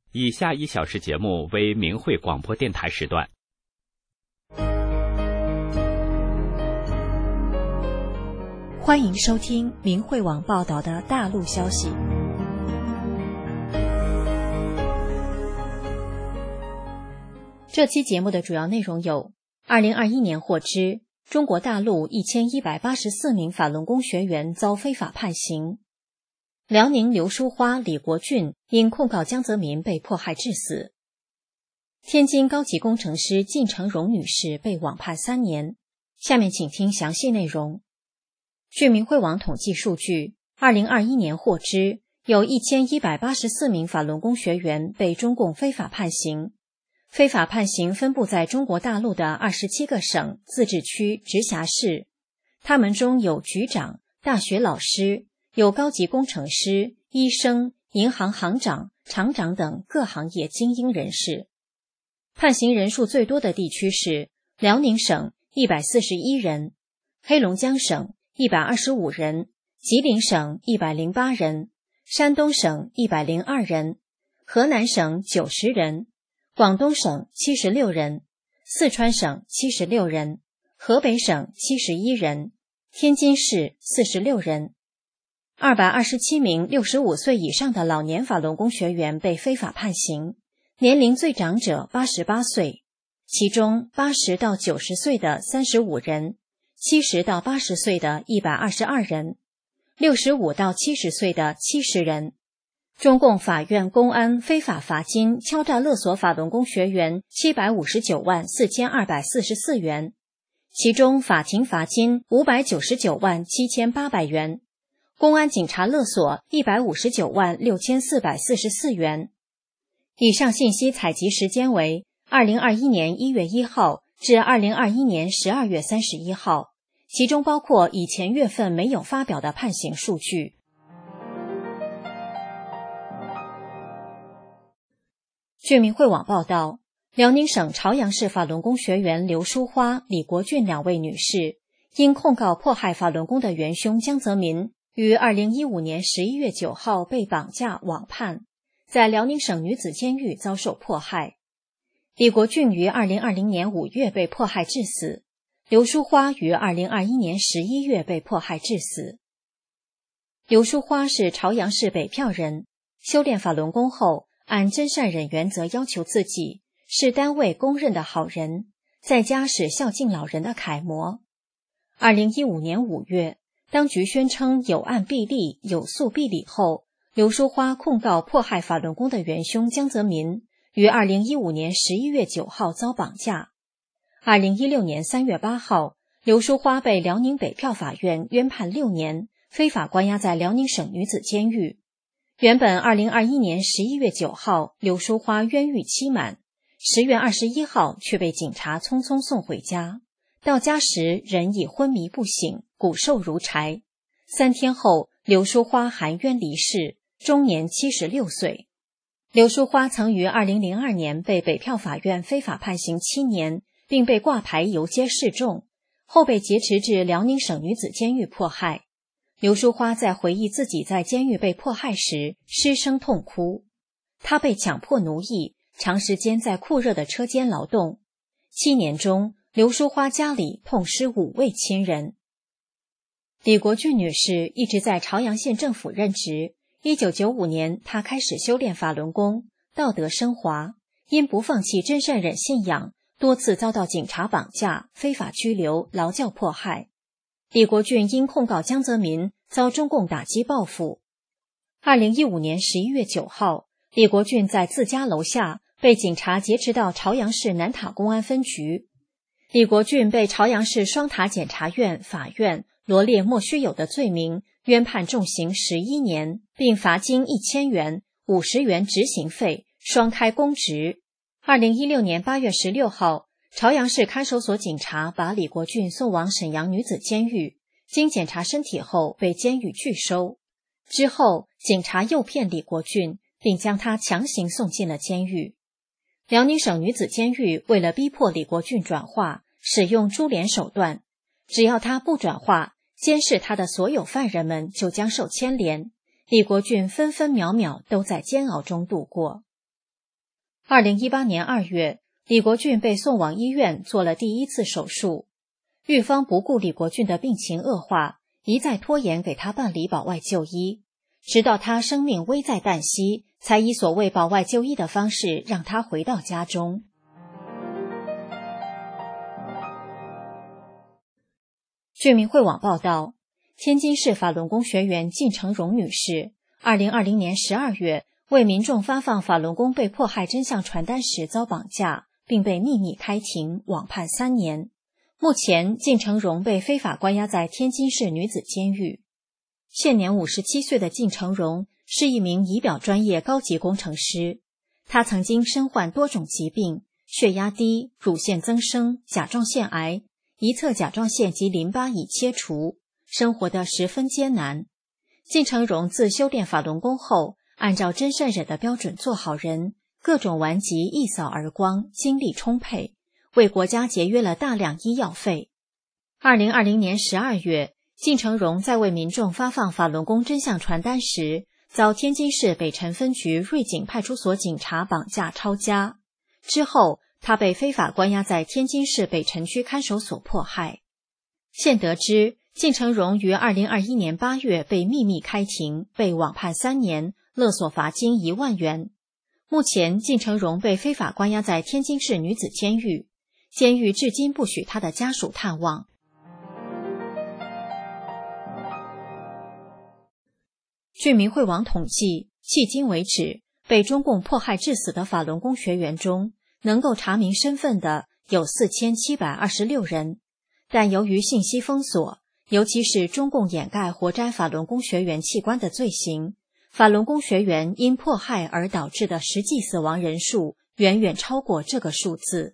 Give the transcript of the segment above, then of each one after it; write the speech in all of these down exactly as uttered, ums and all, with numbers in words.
以下一小时节目为明慧广播电台时段。 欢迎收听明慧网报道的大陆消息。这期节目的主要内容有：二零二一年获知，中国大陆一千一百八十四名法轮功学员遭非法判刑；辽宁刘淑花、李国俊因控告江泽民被迫害致死；天津高级工程师靳成荣女士被网判三年。下面请听详细内容。据明慧网统计数据，二零二一年获知，有一千一百八十四名法轮功学员被中共非法判刑。非法判刑分布在中国大陆的二十七个省、自治区、直辖市，他们中有局长、大学老师，有高级工程师、医生、银行行长、厂长等各行业精英人士。判刑人数最多的地区是辽宁省一百四十一人，黑龙江省一百二十五人，吉林省一百零八人，山东省一百零二人，河南省九十人，广东省七十六人，四川省七十六人，河北省七十一人，天津市四十六人。二百二十七名六十五岁以上的老年法轮功学员被非法判刑，年龄最长者八十八岁，其中八十到九十岁的三十五人，七十到八十岁的一百二十二人，六十五到七十岁的七十人。中共法院公安非法罚金敲诈勒索法轮功学员七百五十九万四千二百四十四元，其中法庭罚金五百九十九万七千八百元，公安警察勒索一百五十九万六千四百四十四元。以上信息采集时间为二零二一年一月一号至二零二一年十二月三十一号，其中包括以前月份没有发表的判刑数据。据明慧网报道，辽宁省朝阳市法轮功学员刘淑花、李国俊两位女士因控告迫害法轮功的元凶江泽民，于二零一五年十一月九号被绑架网判，在辽宁省女子监狱遭受迫害。李国俊于二零二零年五月被迫害致死，刘淑花于二零二一年十一月被迫害致死。刘淑花是朝阳市北票人，修炼法轮功后，按真善忍原则要求自己，是单位公认的好人，在家是孝敬老人的楷模。二零一五年五月，当局宣称有案必立、有诉必理后，刘淑花控告迫害法轮功的元凶江泽民，于二零一五年十一月九号遭绑架。二零一六年三月八号，刘淑花被辽宁北票法院冤判六年，非法关押在辽宁省女子监狱。原本二零二一年十一月九号，刘淑花冤狱期满，十月二十一号却被警察匆匆送回家。到家时人已昏迷不醒，骨瘦如柴。三天后，刘淑花含冤离世，终年七十六岁。刘淑花曾于二零零二年被北票法院非法判刑七年，并被挂牌游街示众，后被劫持至辽宁省女子监狱迫害。刘淑花在回忆自己在监狱被迫害时，失声痛哭。她被强迫奴役，长时间在酷热的车间劳动。七年中，刘淑花家里痛失五位亲人。李国俊女士一直在朝阳县政府任职。一九九五年，她开始修炼法轮功，道德升华，因不放弃真善忍信仰，多次遭到警察绑架、非法拘留、劳教迫害。李国俊因控告江泽民，遭中共打击报复。二零一五年十一月九号，李国俊在自家楼下被警察劫持到朝阳市南塔公安分局。李国俊被朝阳市双塔检察院、法院罗列莫须有的罪名，冤判重刑十一年，并罚金一千元、五十元执行费，双开公职。二零一六年八月十六号，朝阳市看守所警察把李国俊送往沈阳女子监狱，经检查身体后被监狱拒收。之后，警察诱骗李国俊，并将他强行送进了监狱。辽宁省女子监狱为了逼迫李国俊转化，使用株连手段，只要他不转化，监视他的所有犯人们就将受牵连。李国俊分分秒秒都在煎熬中度过。 二零一八年二月，李国俊被送往医院做了第一次手术。狱方不顾李国俊的病情恶化，一再拖延给他办理保外就医，直到他生命危在旦夕，才以所谓保外就医的方式让他回到家中。据明慧网报道，天津市法轮功学员靳成荣女士二零二零年十二月为民众发放法轮功被迫害真相传单时遭绑架，并被秘密开庭，网判三年。目前靳成荣被非法关押在天津市女子监狱。现年五十七岁的靳成荣是一名仪表专业高级工程师，他曾经身患多种疾病，血压低、乳腺增生、甲状腺癌，一侧甲状腺及淋巴已切除，生活得十分艰难。靳成荣自修炼法轮功后，按照真善忍的标准做好人，各种顽疾一扫而光，精力充沛，为国家节约了大量医药费。二零二零年十二月，靳成荣在为民众发放法轮功真相传单时，遭天津市北辰分局瑞景派出所警察绑架抄家。之后，他被非法关押在天津市北辰区看守所迫害。现得知，靳成荣于二零二一年八月被秘密开庭，被网判三年，勒索罚金一万元。目前，靳成荣被非法关押在天津市女子监狱，监狱至今不许他的家属探望。据明慧网统计，迄今为止，被中共迫害致死的法轮功学员中，能够查明身份的有四千七百二十六人，但由于信息封锁，尤其是中共掩盖活摘法轮功学员器官的罪行，法轮功学员因迫害而导致的实际死亡人数远远超过这个数字。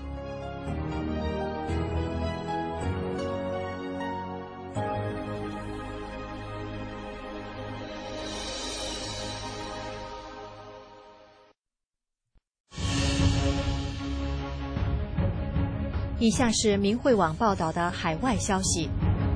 以下是明慧网报道的海外消息，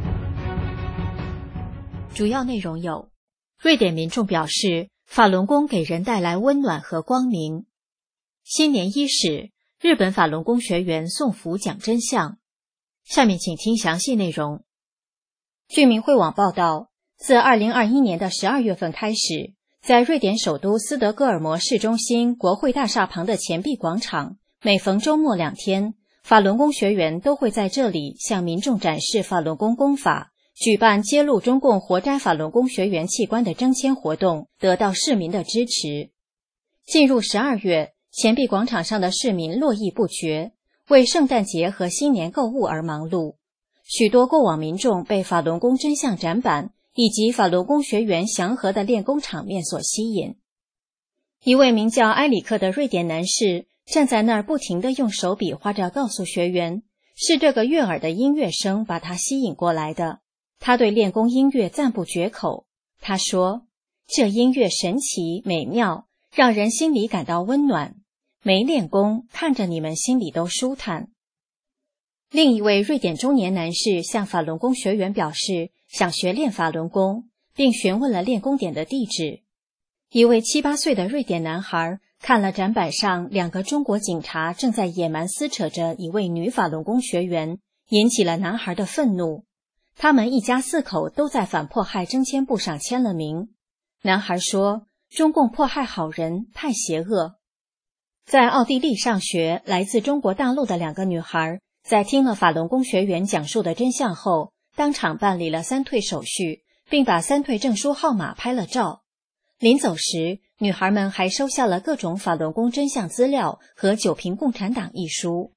主要内容有：瑞典民众表示，法轮功给人带来温暖和光明；新年伊始，日本法轮功学员送福讲真相。下面请听详细内容。据明慧网报道，自二零二一年的十二月份开始，在瑞典首都斯德哥尔摩市中心国会大厦旁的钱币广场，每逢周末两天，法轮功学员都会在这里向民众展示法轮功功法，举办揭露中共活摘法轮功学员器官的征签活动，得到市民的支持。进入十二月，钱币广场上的市民络绎不绝，为圣诞节和新年购物而忙碌。许多过往民众被法轮功真相展板以及法轮功学员祥和的练功场面所吸引。一位名叫埃里克的瑞典男士站在那儿不停地用手比划着告诉学员，是这个悦耳的音乐声把他吸引过来的。他对练功音乐赞不绝口。他说，这音乐神奇美妙，让人心里感到温暖。没练功，看着你们心里都舒坦。另一位瑞典中年男士向法轮功学员表示，想学练法轮功，并询问了练功点的地址。一位七八岁的瑞典男孩看了展板上两个中国警察正在野蛮撕扯着一位女法轮功学员，引起了男孩的愤怒。他们一家四口都在反迫害征签簿上签了名。男孩说，中共迫害好人，太邪恶。在奥地利上学，来自中国大陆的两个女孩在听了法轮功学员讲述的真相后，当场办理了三退手续，并把三退证书号码拍了照。临走时，女孩们还收下了各种法轮功真相资料和《九评共产党》一书。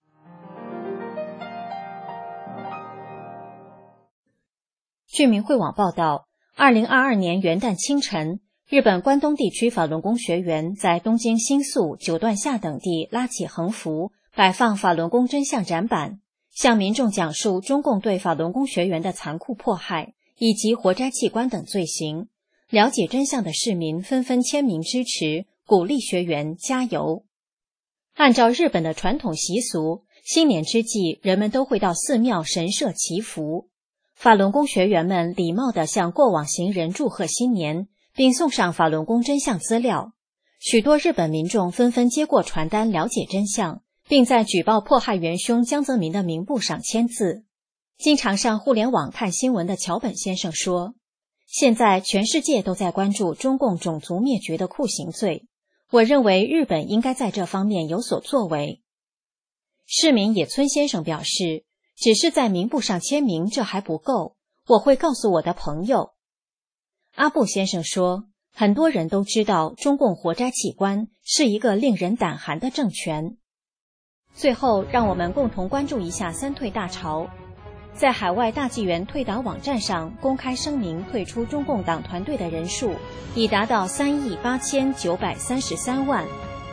据明慧网报道，二零二二年元旦清晨，日本关东地区法轮功学员在东京新宿、九段下等地拉起横幅，摆放法轮功真相展板，向民众讲述中共对法轮功学员的残酷迫害以及活摘器官等罪行。了解真相的市民纷纷签名支持，鼓励学员加油。按照日本的传统习俗，新年之际，人们都会到寺庙神社祈福。法轮功学员们礼貌地向过往行人祝贺新年，并送上法轮功真相资料。 许多日本民众纷纷接过传单了解真相，并在举报迫害元凶江泽民的名簿上签字。经常上互联网看新闻的桥本先生说，现在全世界都在关注中共种族灭绝的酷刑罪，我认为日本应该在这方面有所作为。市民野村先生表示，只是在名簿上签名这还不够，我会告诉我的朋友。阿布先生说，很多人都知道中共活摘器官是一个令人胆寒的政权。最后，让我们共同关注一下三退大潮。在海外大纪元退党网站上公开声明退出中共党团队的人数已达到三亿八千九百三十三万。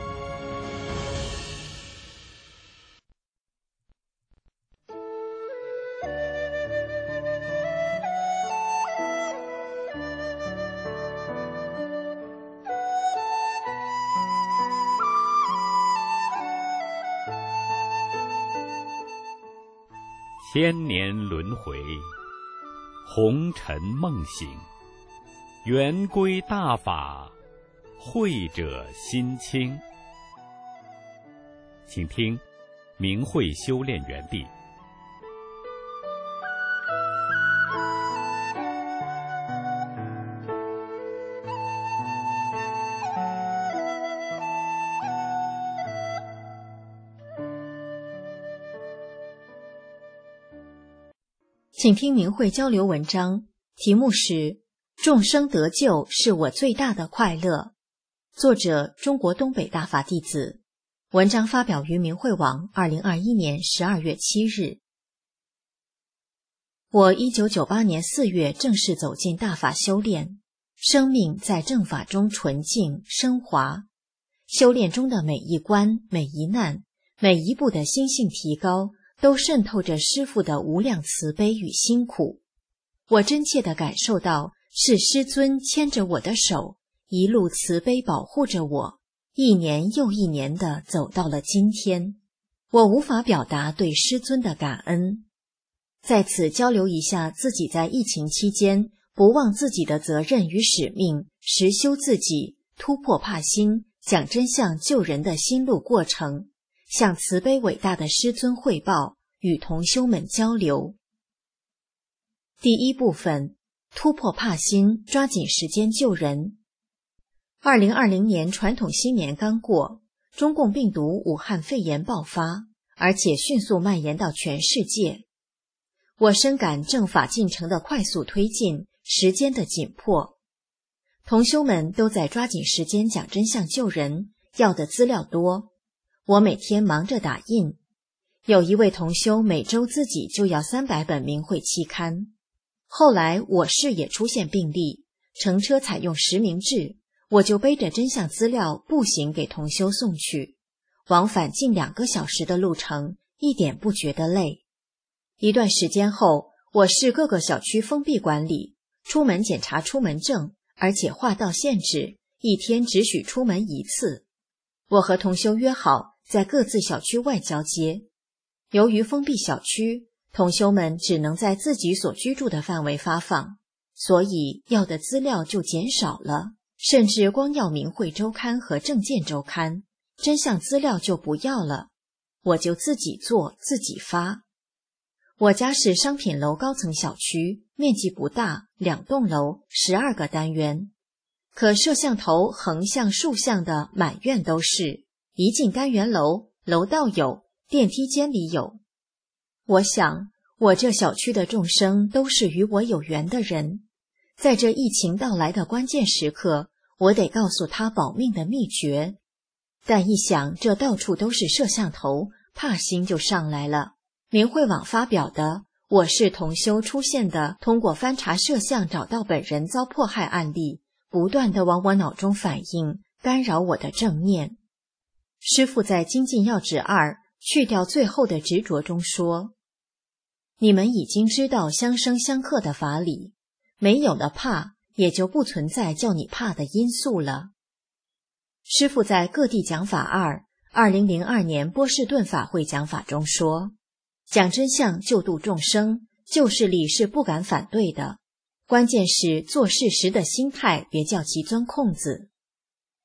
千年轮回，红尘梦醒，圆规大法，慧者心清。请听明慧修炼园地。 请听明慧交流文章，题目是众生得救是我最大的快乐，作者中国东北大法弟子，文章发表于明慧网二零二一年十二月七日。我一九九八年四月正式走进大法修炼，生命在正法中纯净升华，修炼中的每一关每一难每一步的心性提高都渗透着师父的无量慈悲与辛苦。我真切地感受到是师尊牵着我的手，一路慈悲保护着我，一年又一年地走到了今天。我无法表达对师尊的感恩。在此交流一下自己在疫情期间不忘自己的责任与使命，实修自己，突破怕心，讲真相救人的心路过程，向慈悲伟大的师尊汇报，与同修们交流。第一部分，突破怕心，抓紧时间救人。二零二零年传统新年刚过，中共病毒武汉肺炎爆发，而且迅速蔓延到全世界。我深感正法进程的快速推进，时间的紧迫。同修们都在抓紧时间讲真相救人，要的资料多。我每天忙着打印，有一位同修每周自己就要三百本明慧期刊。后来我市也出现病例，乘车采用实名制，我就背着真相资料步行给同修送去，往返近两个小时的路程，一点不觉得累。一段时间后，我市各个小区封闭管理，出门检查出门证，而且划道限制，一天只许出门一次。我和同修约好在各自小区外交接。由于封闭小区，同修们只能在自己所居住的范围发放，所以要的资料就减少了，甚至光要明慧周刊和正见周刊，真相资料就不要了，我就自己做自己发。我家是商品楼高层小区，面积不大，两栋楼，十二个单元。可摄像头横向竖向的满院都是，一进单元楼，楼道有，电梯间里有。我想，我这小区的众生都是与我有缘的人，在这疫情到来的关键时刻，我得告诉他保命的秘诀。但一想这到处都是摄像头，怕心就上来了。明慧网发表的我市同修出现的通过翻查摄像找到本人遭迫害案例，不断地往我脑中反映，干扰我的正念。师父在精进要旨二去掉最后的执着中说，你们已经知道相生相克的法理，没有了怕，也就不存在叫你怕的因素了。师父在各地讲法二二零零二年波士顿法会讲法中说，讲真相救度众生，旧势力是不敢反对的，关键是做事时的心态别叫其钻空子。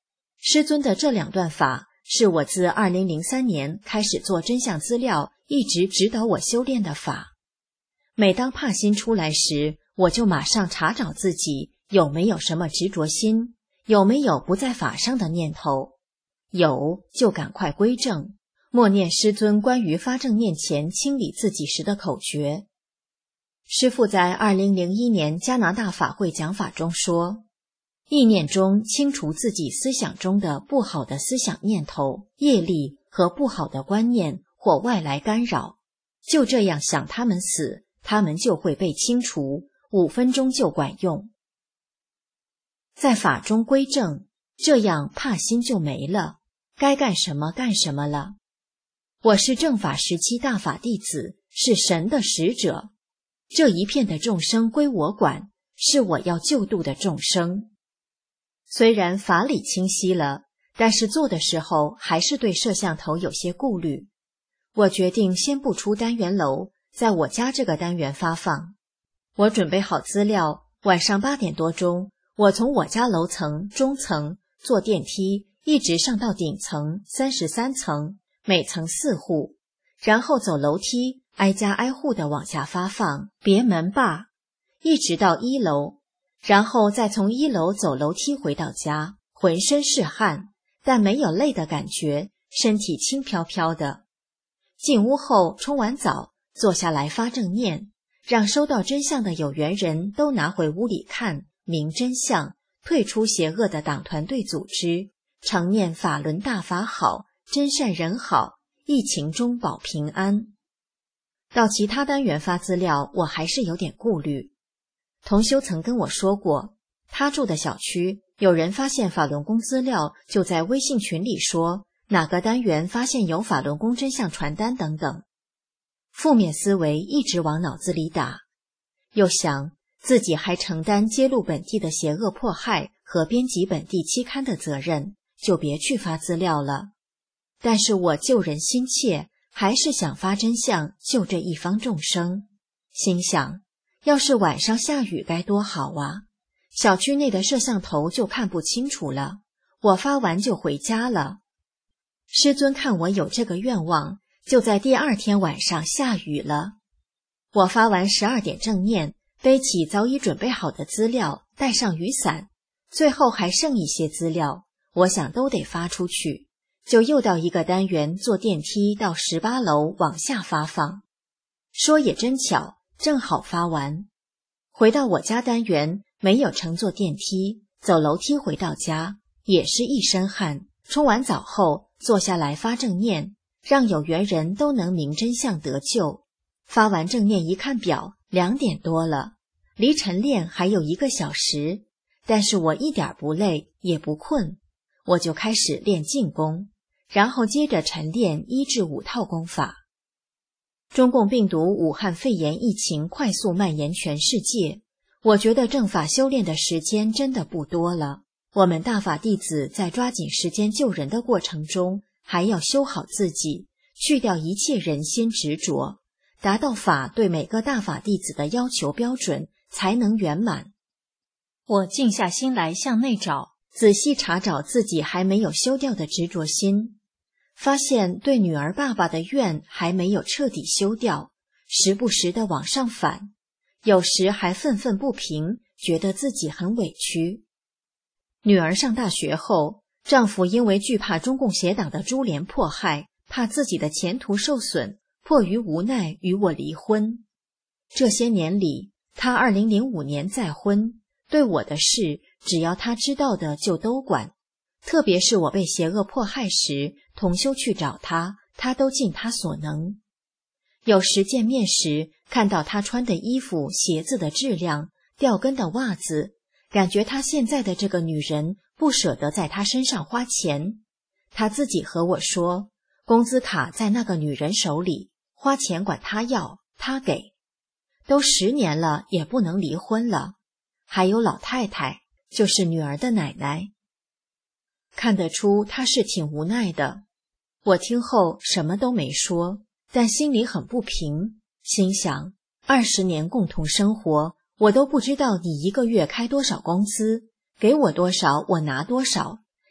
师尊的这两段法是我自二零零三年开始做真相资料，一直指导我修炼的法。每当怕心出来时，我就马上查找自己有没有什么执着心，有没有不在法上的念头，有就赶快归正，默念师尊关于发正念前清理自己时的口诀。师父在二零零一年加拿大法会讲法中说，意念中清除自己思想中的不好的思想念头、业力和不好的观念或外来干扰，就这样想他们死，他们就会被清除，五分钟就管用。在法中归正，这样怕心就没了，该干什么干什么了。我是正法时期大法弟子，是神的使者，这一片的众生归我管，是我要救度的众生。虽然法理清晰了，但是做的时候还是对摄像头有些顾虑。我决定先不出单元楼，在我家这个单元发放。我准备好资料，晚上八点多钟，我从我家楼层、中层坐电梯，一直上到顶层三十三层，每层四户，然后走楼梯，挨家挨户的往下发放，别门罢，一直到一楼，然后再从一楼走楼梯回到家，浑身是汗，但没有累的感觉，身体轻飘飘的。进屋后冲完澡，坐下来发正念，让收到真相的有缘人都拿回屋里看，明真相，退出邪恶的党团队组织，常念法轮大法好，真善人好，疫情中保平安。到其他单元发资料，我还是有点顾虑。同修曾跟我说过，他住的小区有人发现法轮功资料，就在微信群里说哪个单元发现有法轮功真相传单等等。负面思维一直往脑子里打，又想自己还承担揭露本地的邪恶迫害和编辑本地期刊的责任，就别去发资料了。但是我救人心切，还是想发真相，救这一方众生。心想，要是晚上下雨该多好啊，小区内的摄像头就看不清楚了，我发完就回家了。师尊看我有这个愿望，就在第二天晚上下雨了。我发完十二点正念，背起早已准备好的资料，带上雨伞，最后还剩一些资料，我想都得发出去，就又到一个单元坐电梯到十八楼往下发放。说也真巧，正好发完。回到我家单元，没有乘坐电梯，走楼梯回到家，也是一身汗。冲完澡后，坐下来发正念，让有缘人都能明真相得救。发完正念一看表，两点多了，离晨练还有一个小时，但是我一点不累，也不困，我就开始练静功，然后接着晨练一至五套功法。中共病毒武汉肺炎疫情快速蔓延全世界，我觉得正法修炼的时间真的不多了。我们大法弟子在抓紧时间救人的过程中，还要修好自己，去掉一切人心执着，达到法对每个大法弟子的要求标准，才能圆满。我静下心来向内找，仔细查找自己还没有修掉的执着心，发现对女儿爸爸的怨还没有彻底修掉，时不时的往上反，有时还愤愤不平，觉得自己很委屈。女儿上大学后，丈夫因为惧怕中共邪党的株连迫害，怕自己的前途受损，迫于无奈与我离婚。这些年里，他二零零五年再婚，对我的事只要他知道的就都管，特别是我被邪恶迫害时，同修去找他，他都尽他所能。有时见面时，看到他穿的衣服、鞋子的质量、掉跟的袜子，感觉他现在的这个女人不舍得在他身上花钱。他自己和我说，工资卡在那个女人手里，花钱管他要，他给。都十年了，也不能离婚了。还有老太太，就是女儿的奶奶。看得出他是挺无奈的。我听后什么都没说，但心里很不平，心想，二十年共同生活，我都不知道你一个月开多少工资，给我多少我拿多少，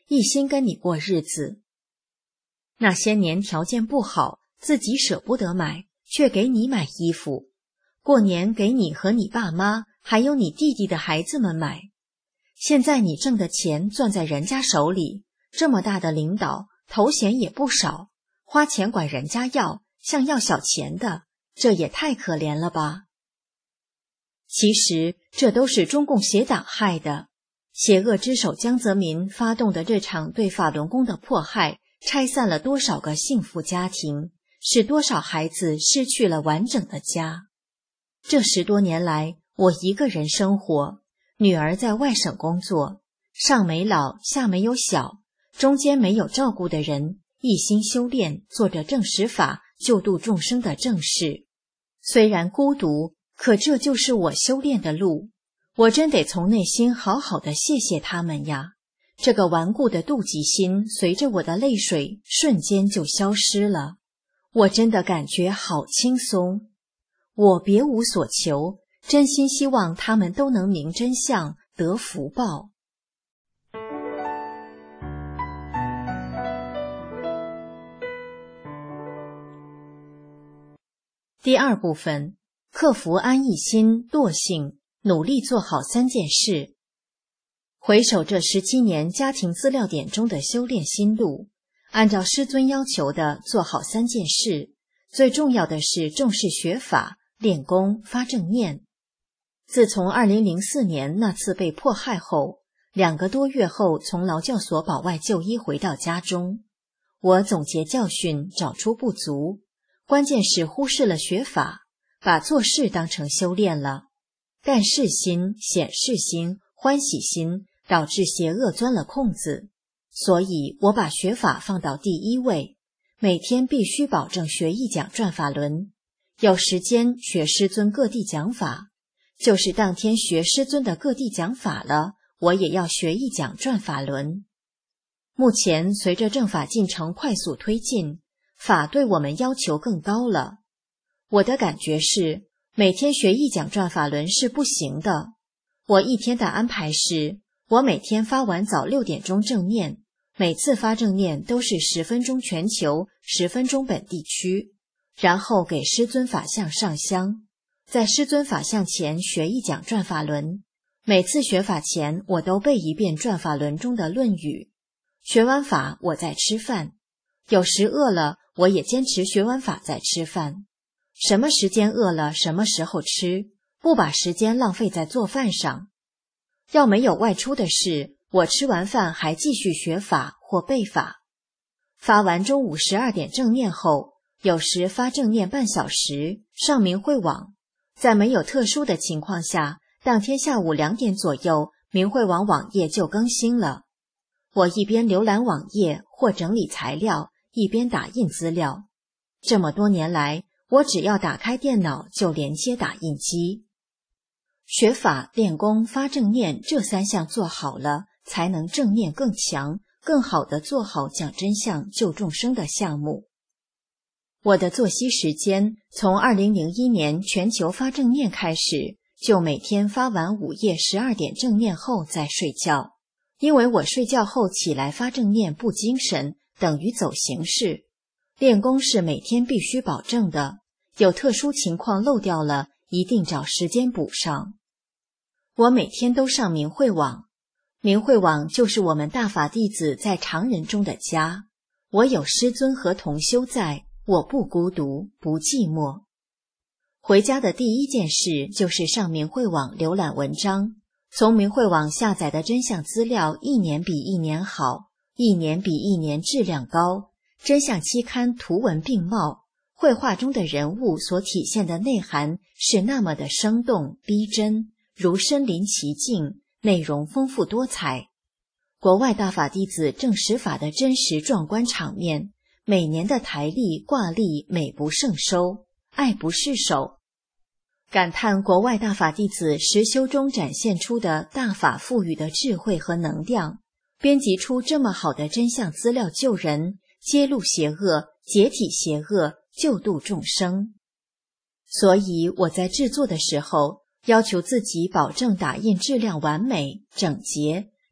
一心跟你过日子。那些年条件不好，自己舍不得买，却给你买衣服，过年给你和你爸妈还有你弟弟的孩子们买。现在你挣的钱攥在人家手里，这么大的领导，头衔也不少，花钱管人家要，像要小钱的，这也太可怜了吧。其实这都是中共邪党害的，邪恶之首江泽民发动的这场对法轮功的迫害，拆散了多少个幸福家庭，使多少孩子失去了完整的家。这十多年来，我一个人生活，女儿在外省工作，上没老下没有小，中间没有照顾的人，一心修炼，做着正实法救度众生的正事。虽然孤独，可这就是我修炼的路，我真得从内心好好的谢谢他们呀。这个顽固的妒忌心随着我的泪水瞬间就消失了，我真的感觉好轻松。我别无所求，真心希望他们都能明真相，得福报。第二部分，克服安逸心、惰性，努力做好三件事。回首这十七年家庭资料点中的修炼心路，按照师尊要求的做好三件事，最重要的是重视学法、练功、发正念。自从二零零四年那次被迫害后，两个多月后从劳教所保外就医回到家中，我总结教训，找出不足，关键是忽视了学法，把做事当成修炼了。干事心、显示心、欢喜心导致邪恶钻了空子，所以我把学法放到第一位，每天必须保证学一讲转法轮，有时间学师尊各地讲法，就是当天学师尊的各地讲法了，我也要学一讲转法轮。目前随着正法进程快速推进，法对我们要求更高了。我的感觉是，每天学一讲转法轮是不行的。我一天的安排是，我每天发完早六点钟正念，每次发正念都是十分钟全球，十分钟本地区，然后给师尊法像上香，在师尊法像前学一讲转法轮。每次学法前，我都背一遍转法轮中的论语。学完法，我再吃饭。有时饿了，我也坚持学完法再吃饭。什么时间饿了，什么时候吃，不把时间浪费在做饭上。要没有外出的事，我吃完饭还继续学法或背法。发完中午十二点正念后，有时发正念半小时，上明慧网。在没有特殊的情况下，当天下午两点左右，明慧网网页就更新了。我一边浏览网页或整理材料，一边打印资料。这么多年来，我只要打开电脑就连接打印机。学法、练功、发正念这三项做好了，才能正念更强，更好地做好讲真相救众生的项目。我的作息时间从二零零一年全球发正念开始，就每天发完午夜十二点正念后再睡觉。因为我睡觉后起来发正念不精神，等于走形式。练功是每天必须保证的，有特殊情况漏掉了，一定找时间补上。我每天都上明慧网，明慧网就是我们大法弟子在常人中的家。我有师尊和同修在，我不孤独，不寂寞。回家的第一件事就是上明慧网浏览文章。从明慧网下载的真相资料一年比一年好，一年比一年质量高，真相期刊图文并茂，绘画中的人物所体现的内涵是那么的生动逼真，如身临其境，内容丰富多彩。国外大法弟子正实法的真实壮观场面，每年的台历挂历美不胜收，爱不释手。感叹国外大法弟子实修中展现出的大法赋予的智慧和能量，编辑出这么好的真相资料救人，揭露邪恶，解体邪恶，救度众生。所以我在制作的时候，要求自己保证打印质量完美、整洁，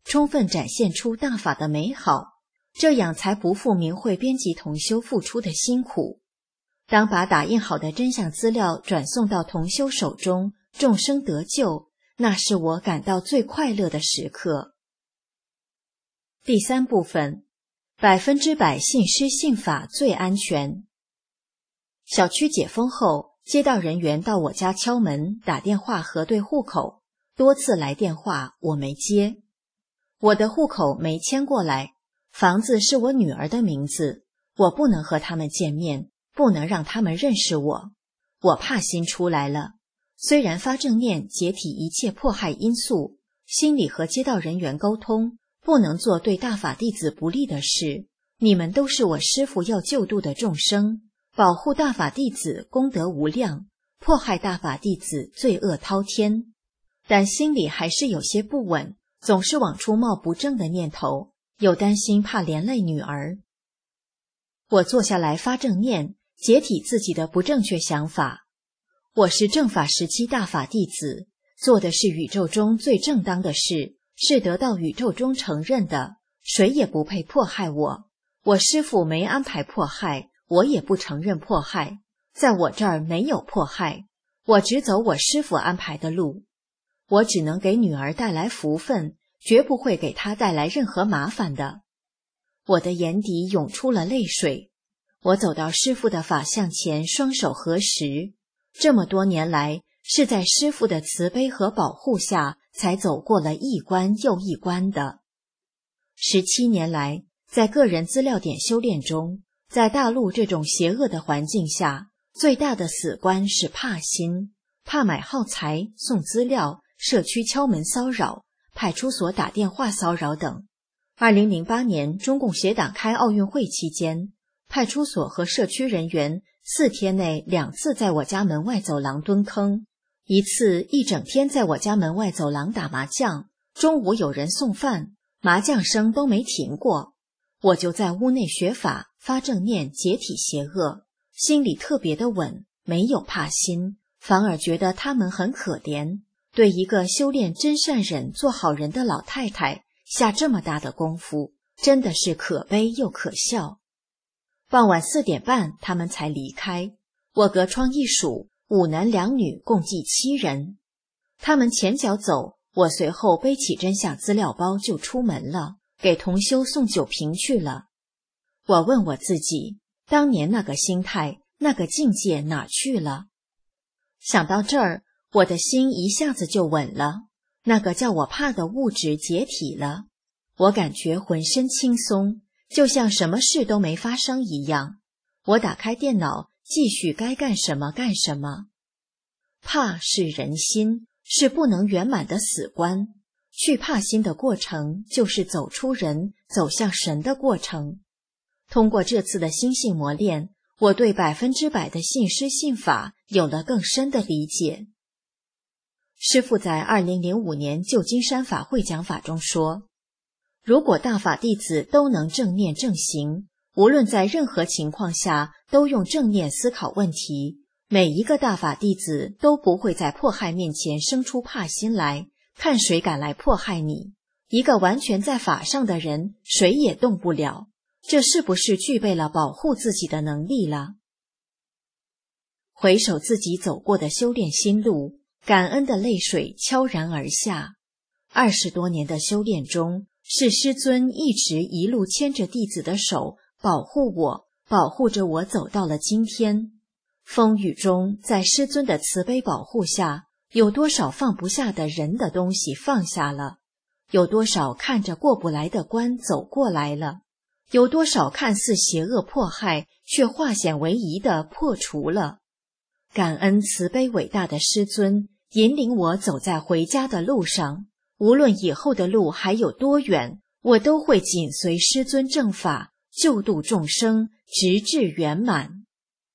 充分展现出大法的美好，这样才不负明慧编辑同修付出的辛苦。当把打印好的真相资料转送到同修手中，众生得救，那是我感到最快乐的时刻。第三部分，百分之百信师信法最安全。小区解封后，街道人员到我家敲门，打电话核对户口，多次来电话我没接。我的户口没迁过来，房子是我女儿的名字，我不能和他们见面，不能让他们认识我。我怕心出来了，虽然发正念解体一切迫害因素，心里和街道人员沟通，不能做对大法弟子不利的事。你们都是我师父要救度的众生，保护大法弟子功德无量，迫害大法弟子罪恶滔天。但心里还是有些不稳，总是往出冒不正的念头，又担心怕连累女儿。我坐下来发正念，解体自己的不正确想法。我是正法时期大法弟子，做的是宇宙中最正当的事，是得到宇宙中承认的，谁也不配迫害我。我师父没安排迫害，我也不承认迫害，在我这儿没有迫害，我只走我师父安排的路。我只能给女儿带来福分，绝不会给她带来任何麻烦的。我的眼底涌出了泪水，我走到师父的法像前，双手合十。这么多年来，是在师父的慈悲和保护下，才走过了一关又一关的。十七年来，在个人资料点修炼中，在大陆这种邪恶的环境下，最大的死关是怕心，怕买耗材、送资料、社区敲门骚扰、派出所打电话骚扰等。二零零八年中共协党开奥运会期间，派出所和社区人员四天内两次在我家门外走廊蹲坑，一次一整天在我家门外走廊打麻将，中午有人送饭，麻将声都没停过。我就在屋内学法，发正念，解体邪恶，心里特别的稳，没有怕心，反而觉得他们很可怜，对一个修炼真善忍做好人的老太太下这么大的功夫，真的是可悲又可笑。傍晚四点半他们才离开，我隔窗一数，五男两女共计七人。他们前脚走，我随后背起真相资料包就出门了，给同修送酒瓶去了。我问我自己，当年那个心态，那个境界哪去了？想到这儿，我的心一下子就稳了，那个叫我怕的物质解体了，我感觉浑身轻松，就像什么事都没发生一样。我打开电脑，继续该干什么干什么。怕是人心，是不能圆满的死关。去怕心的过程，就是走出人，走向神的过程。通过这次的心性磨练，我对百分之百的信师信法有了更深的理解。师父在二零零五年旧金山法会讲法中说，如果大法弟子都能正念正行，无论在任何情况下都用正念思考问题，每一个大法弟子都不会在迫害面前生出怕心来，看谁敢来迫害你。一个完全在法上的人，谁也动不了，这是不是具备了保护自己的能力了？回首自己走过的修炼心路，感恩的泪水悄然而下。二十多年的修炼中，是师尊一直一路牵着弟子的手，保护我，保护着我走到了今天。风雨中，在师尊的慈悲保护下，有多少放不下的人的东西放下了，有多少看着过不来的关走过来了，有多少看似邪恶迫害却化险为夷的破除了。感恩慈悲伟大的师尊引领我走在回家的路上，无论以后的路还有多远，我都会紧随师尊正法，救度众生，直至圆满。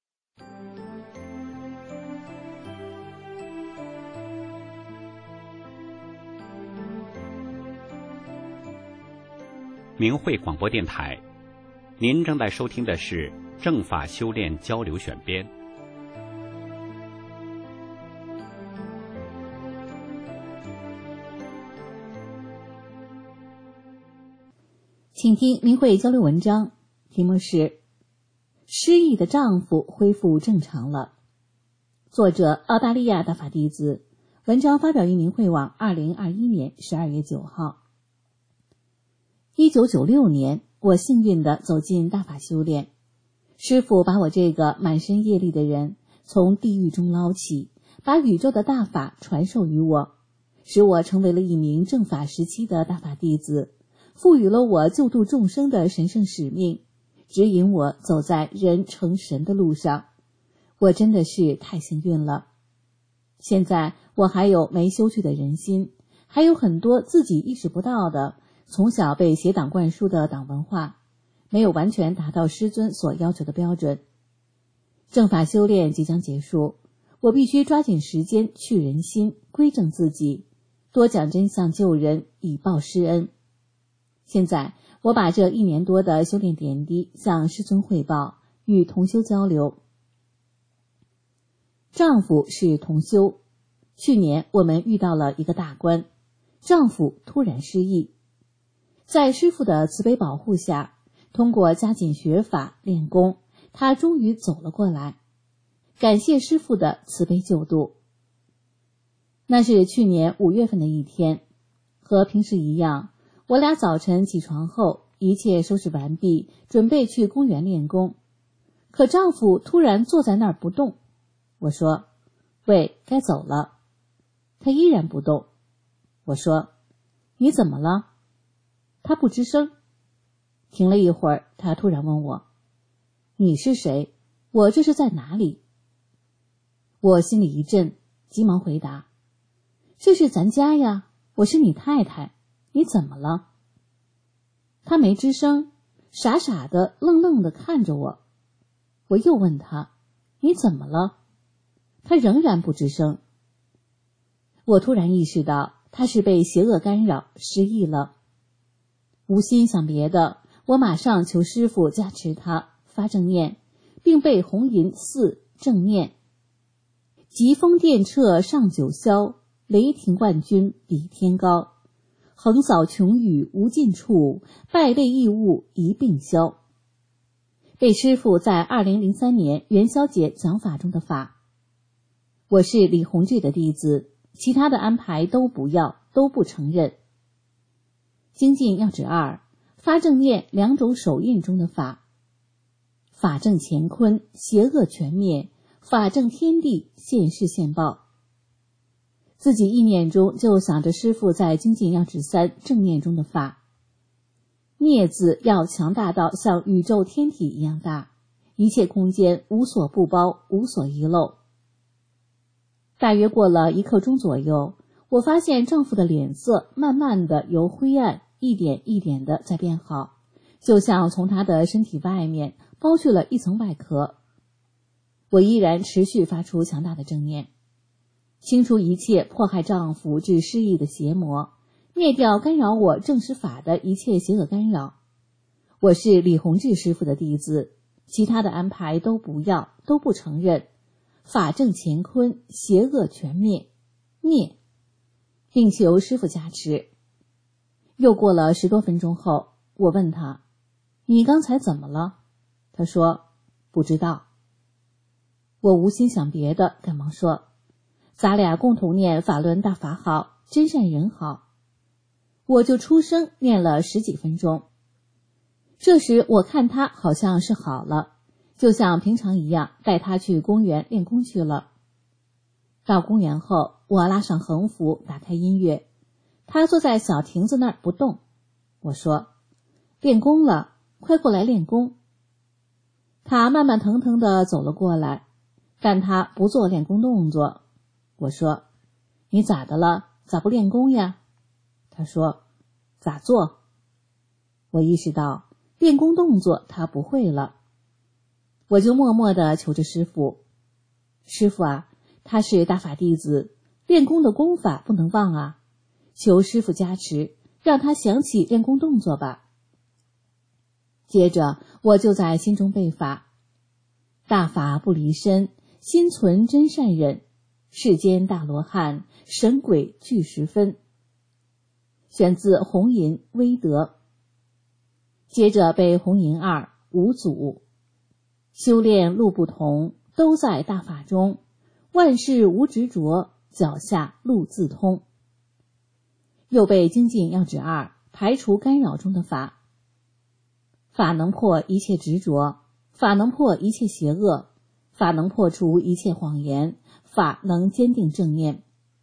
明慧广播电台，您正在收听的是正法修炼交流选编。 请听明慧交流文章，题目是失忆的丈夫恢复正常了。作者澳大利亚大法弟子，文章发表于明慧网二零二一年十二月九号。一九九六年，我幸运地走进大法修炼，师父把我这个满身业力的人从地狱中捞起，把宇宙的大法传授于我，使我成为了一名正法时期的大法弟子，赋予了我救度众生的神圣使命，指引我走在人成神的路上。我真的是太幸运了。现在我还有没修去的人心，还有很多自己意识不到的从小被邪党灌输的党文化，没有完全达到师尊所要求的标准。正法修炼即将结束，我必须抓紧时间去人心，归正自己，多讲真相救人，以报师恩。现在我把这一年多的修炼点滴向师尊汇报，与同修交流。丈夫是同修，去年我们遇到了一个大关，丈夫突然失忆。在师父的慈悲保护下，通过加紧学法练功，他终于走了过来。感谢师父的慈悲救度。那是去年五月份的一天，和平时一样，我俩早晨起床后，一切收拾完毕，准备去公园练功。可丈夫突然坐在那儿不动。我说：喂，该走了。他依然不动。我说：你怎么了？他不吱声。停了一会儿，他突然问我：你是谁？我这是在哪里？我心里一震，急忙回答：这是咱家呀，我是你太太，你怎么了？他没吱声，傻傻的愣愣的看着我。我又问他：你怎么了？他仍然不吱声。我突然意识到他是被邪恶干扰，失忆了。无心想别的，我马上求师父加持他发正念，并背红银四正念：疾风电掣上九霄，雷霆万钧比天高，横扫穷宇无尽处，败类异物一并消。被师父在二零零三年元宵节讲法中的法。我是李洪志的弟子，其他的安排都不要，都不承认。精进要旨二，发正念两种手印中的法：法正乾坤，邪恶全灭；法正天地，现世现报。自己意念中就想着师父在精进要旨三正念中的法：灭字要强大到像宇宙天体一样大，一切空间无所不包，无所遗漏。大约过了一刻钟左右，我发现丈夫的脸色慢慢的由灰暗一点一点的在变好，就像从他的身体外面剥去了一层外壳。我依然持续发出强大的正念，清除一切迫害丈夫致失忆的邪魔，灭掉干扰我正实法的一切邪恶干扰。我是李洪志师父的弟子，其他的安排都不要，都不承认。法正乾坤，邪恶全灭，灭，并求师父加持。又过了十多分钟后，我问他：你刚才怎么了？他说：不知道。我无心想别的，赶忙说：咱俩共同念法轮大法好，真善人好。我就出声念了十几分钟。这时我看他好像是好了，就像平常一样带他去公园练功去了。到公园后，我拉上横幅，打开音乐，他坐在小亭子那儿不动。我说：练功了，快过来练功。他慢慢腾腾地走了过来，但他不做练功动作。我说：你咋的了？咋不练功呀？他说：咋做？我意识到练功动作他不会了，我就默默地求着师父：师父啊，他是大法弟子，练功的功法不能忘啊，求师父加持，让他想起练功动作吧。接着我就在心中背法：大法不离身，心存真善忍，世间大罗汉，神鬼俱十分。选自红银微德。 接着背红银二、五祖，修炼路不同，都在大法中，万事无执着，脚下路自通。又背精进要旨二，排除干扰中的法。法能破一切执着，法能破一切邪恶，法能破除一切谎言，法能坚定正念。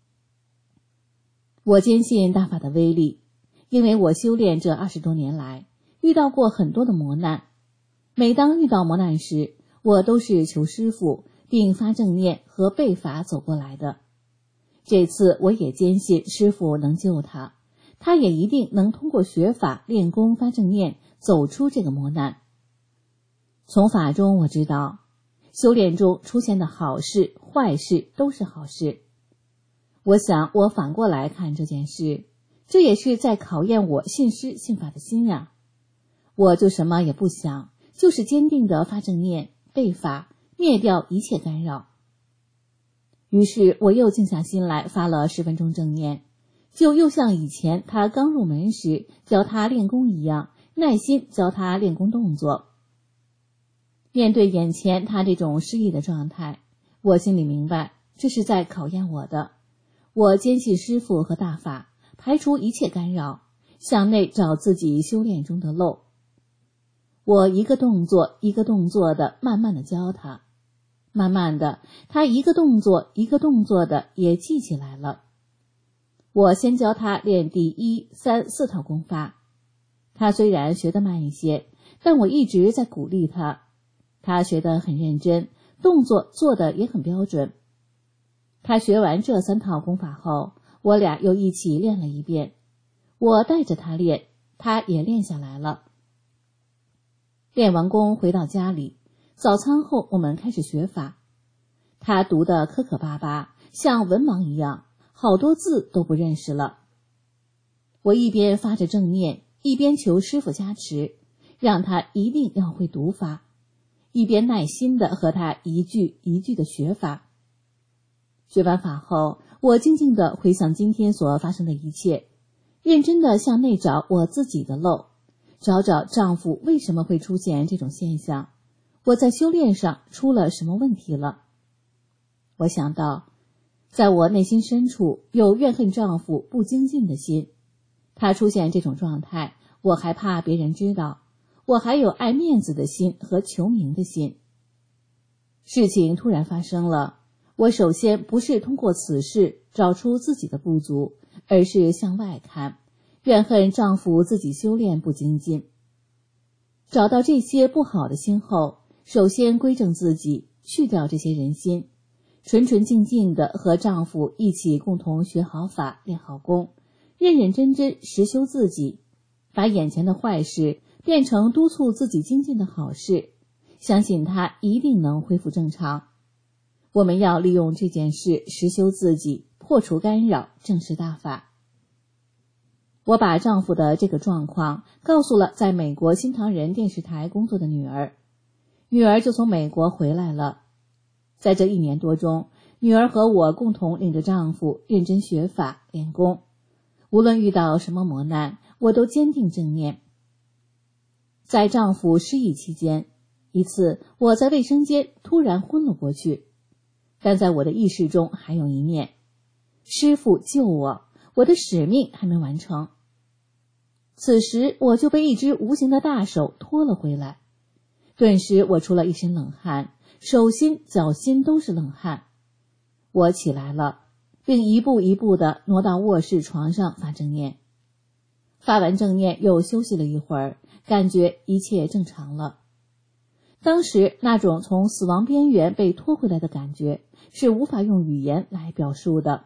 我坚信大法的威力，因为我修炼这二十多年来，遇到过很多的磨难。每当遇到磨难时，我都是求师父，并发正念和背法走过来的。这次我也坚信师父能救他，他也一定能通过学法、练功、发正念走出这个磨难。从法中我知道，修炼中出现的好事、坏事都是好事。我想我反过来看这件事，这也是在考验我信师信法的心呀。我就什么也不想，就是坚定地发正念、背法，灭掉一切干扰。于是我又静下心来发了十分钟正念，就又像以前他刚入门时教他练功一样，耐心教他练功动作。面对眼前他这种失忆的状态，我心里明白，这是在考验我的。我坚信师父和大法，排除一切干扰，向内找自己修炼中的漏。我一个动作一个动作的慢慢的教他，慢慢的，他一个动作一个动作的也记起来了。我先教他练第一、三、四套功法，他虽然学得慢一些，但我一直在鼓励他，他学得很认真，动作做得也很标准。他学完这三套功法后，我俩又一起练了一遍，我带着他练，他也练下来了。练完功回到家里，早餐后我们开始学法。他读得磕磕巴巴，像文盲一样，好多字都不认识了。我一边发着正念，一边求师父加持，让他一定要会读法，一边耐心地和他一句一句的学法。学完法后，我静静地回想今天所发生的一切，认真地向内找我自己的漏，找找丈夫为什么会出现这种现象，我在修炼上出了什么问题了。我想到，在我内心深处有怨恨丈夫不精进的心，他出现这种状态，我还怕别人知道，我还有爱面子的心和求名的心。事情突然发生了，我首先不是通过此事找出自己的不足，而是向外看，怨恨丈夫自己修炼不精进。找到这些不好的心后，首先归正自己，去掉这些人心，纯纯净净的和丈夫一起共同学好法，练好功，认认真真实修自己，把眼前的坏事变成督促自己精进的好事，相信他一定能恢复正常。我们要利用这件事实修自己，破除干扰，正视大法。我把丈夫的这个状况告诉了在美国新唐人电视台工作的女儿，女儿就从美国回来了。在这一年多中，女儿和我共同领着丈夫认真学法练功，无论遇到什么磨难，我都坚定正念。在丈夫失忆期间，一次我在卫生间突然昏了过去，但在我的意识中还有一念，师父救我，我的使命还没完成。此时我就被一只无形的大手拖了回来，顿时我出了一身冷汗，手心脚心都是冷汗。我起来了，并一步一步地挪到卧室床上发正念。发完正念又休息了一会儿，感觉一切正常了。当时那种从死亡边缘被拖回来的感觉，是无法用语言来表述的。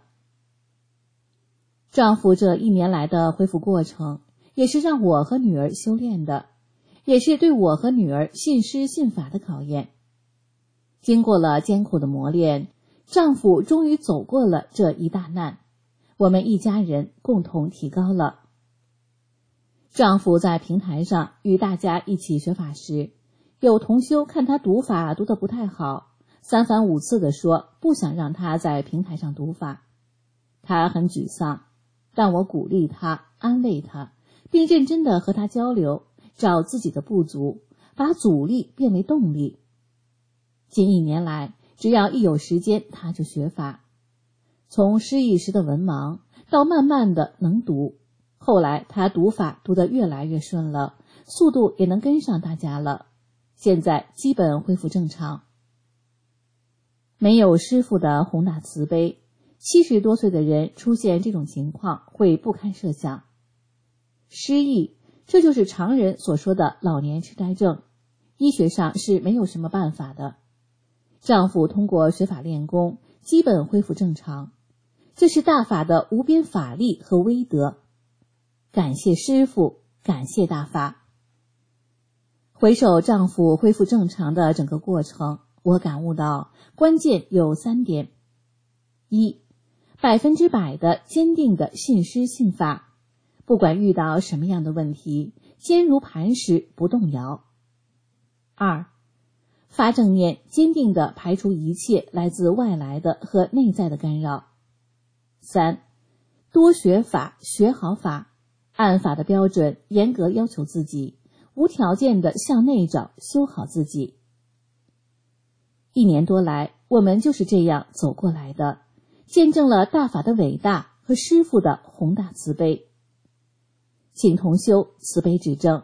丈夫这一年来的恢复过程，也是让我和女儿修炼的，也是对我和女儿信师信法的考验。经过了艰苦的磨练，丈夫终于走过了这一大难，我们一家人共同提高了。丈夫在平台上与大家一起学法时，有同修看他读法读得不太好，三番五次地说不想让他在平台上读法。他很沮丧，但我鼓励他，安慰他，并认真地和他交流， 找自己的不足，把阻力变为动力。近一年来，只要一有时间，他就学法，从失意时的文盲到慢慢的能读，后来他读法读得越来越顺了，速度也能跟上大家了，现在基本恢复正常。没有师父的宏大慈悲，七十多岁的人出现这种情况会不堪设想。失忆，这就是常人所说的老年痴呆症，医学上是没有什么办法的。丈夫通过学法练功，基本恢复正常，这是大法的无边法力和威德。感谢师父，感谢大法。回首丈夫恢复正常的整个过程，我感悟到关键有三点：一，百分之百的坚定的信师信法，不管遇到什么样的问题，坚如磐石不动摇。二，发正念，坚定地排除一切来自外来的和内在的干扰。三，多学法，学好法，按法的标准严格要求自己，无条件地向内找，修好自己。一年多来，我们就是这样走过来的，见证了大法的伟大和师父的宏大慈悲。请同修慈悲指正。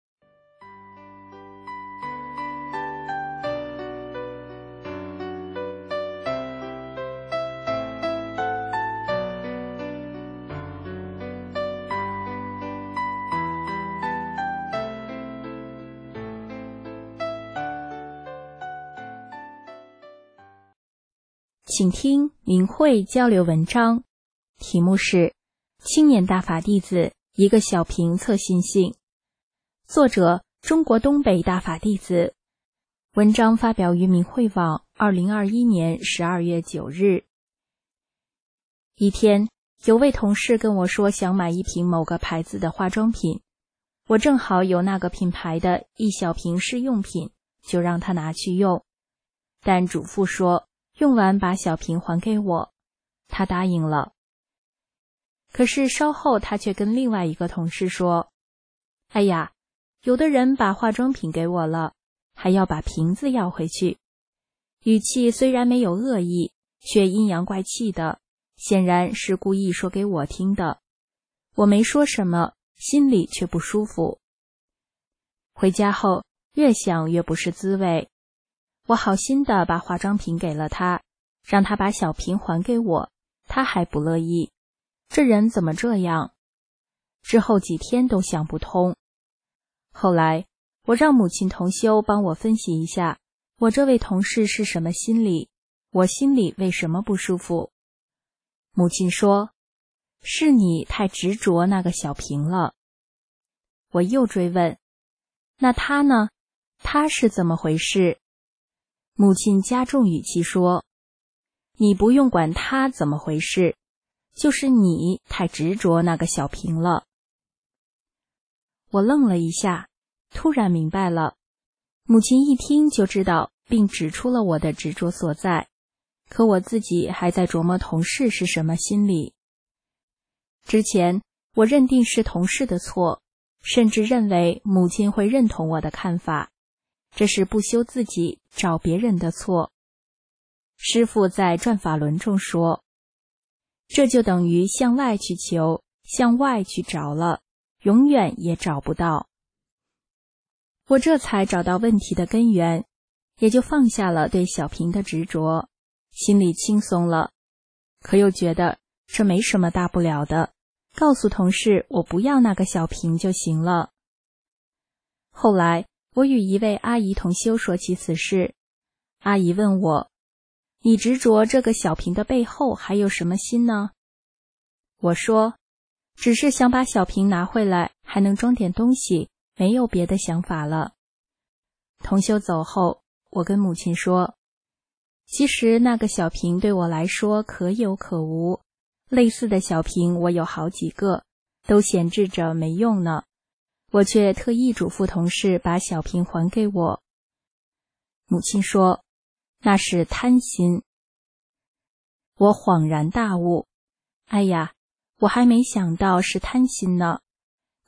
请听明慧交流文章，题目是青年大法弟子一个小评测信性，作者中国东北大法弟子，文章发表于明慧网二零二一年十二月九日。一天，有位同事跟我说想买一瓶某个牌子的化妆品，我正好有那个品牌的一小瓶试用品，就让他拿去用，但嘱咐说用完把小瓶还给我，他答应了。可是稍后他却跟另外一个同事说，哎呀，有的人把化妆品给我了，还要把瓶子要回去。语气虽然没有恶意，却阴阳怪气的，显然是故意说给我听的。我没说什么，心里却不舒服。回家后，越想越不是滋味。我好心的把化妆品给了他，让他把小瓶还给我，他还不乐意。这人怎么这样？之后几天都想不通。后来，我让母亲同修帮我分析一下，我这位同事是什么心理，我心里为什么不舒服。母亲说，是你太执着那个小瓶了。我又追问，那他呢？他是怎么回事？母亲加重语气说，你不用管他怎么回事，就是你太执着那个小瓶了。我愣了一下，突然明白了，母亲一听就知道，并指出了我的执着所在，可我自己还在琢磨同事是什么心理。之前我认定是同事的错，甚至认为母亲会认同我的看法，这是不修自己找别人的错。师父在转法轮中说，这就等于向外去求，向外去找了，永远也找不到。我这才找到问题的根源，也就放下了对小瓶的执着，心里轻松了。可又觉得这没什么大不了的，告诉同事我不要那个小瓶就行了。后来我与一位阿姨同修说起此事，阿姨问我，你执着这个小瓶的背后还有什么心呢？我说，只是想把小瓶拿回来，还能装点东西，没有别的想法了。同修走后，我跟母亲说，其实那个小瓶对我来说可有可无，类似的小瓶我有好几个，都闲置着没用呢，我却特意嘱咐同事把小瓶还给我。母亲说，那是贪心。我恍然大悟，哎呀，我还没想到是贪心呢，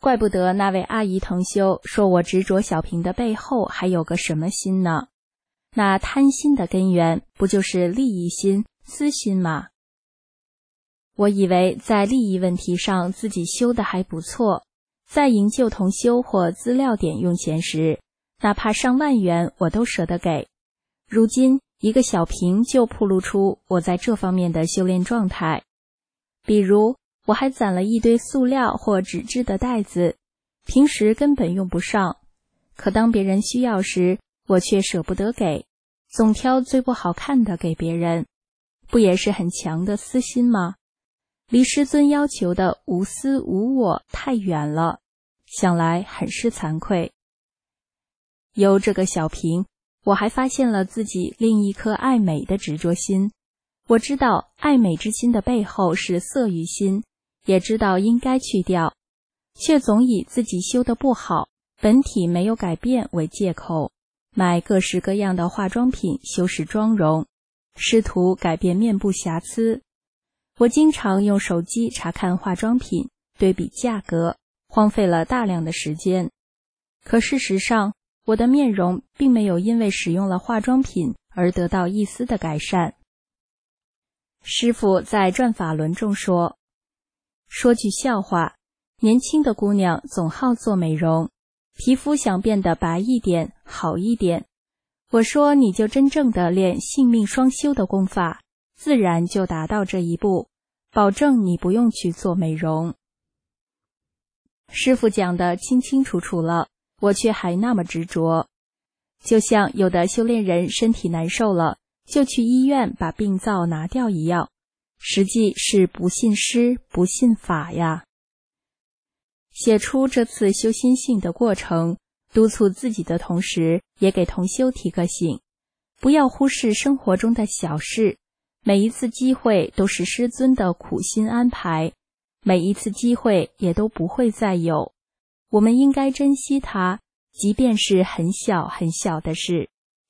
怪不得那位阿姨同修说我执着小瓶的背后还有个什么心呢？那贪心的根源不就是利益心、私心吗？我以为在利益问题上自己修得还不错，在营救同修或资料点用钱时，哪怕上万元我都舍得给。如今一个小瓶就暴露出我在这方面的修炼状态。比如我还攒了一堆塑料或纸质的袋子，平时根本用不上，可当别人需要时，我却舍不得给，总挑最不好看的给别人，不也是很强的私心吗？离师尊要求的无私无我太远了，想来很是惭愧。由这个小瓶，我还发现了自己另一颗爱美的执着心。我知道爱美之心的背后是色欲心，也知道应该去掉，却总以自己修得不好，本体没有改变为借口，买各式各样的化妆品修饰妆容，试图改变面部瑕疵。我经常用手机查看化妆品，对比价格，荒废了大量的时间。可事实上，我的面容并没有因为使用了化妆品而得到一丝的改善。师父在转法轮中说，说句笑话，年轻的姑娘总好做美容，皮肤想变得白一点，好一点。我说你就真正的练性命双修的功法，自然就达到这一步，保证你不用去做美容。师父讲得清清楚楚了，我却还那么执着。就像有的修炼人身体难受了，就去医院把病灶拿掉一样，实际是不信师，不信法呀。写出这次修心性的过程，督促自己的同时，也给同修提个醒，不要忽视生活中的小事，每一次机会都是师尊的苦心安排，每一次机会也都不会再有，我们应该珍惜它，即便是很小很小的事。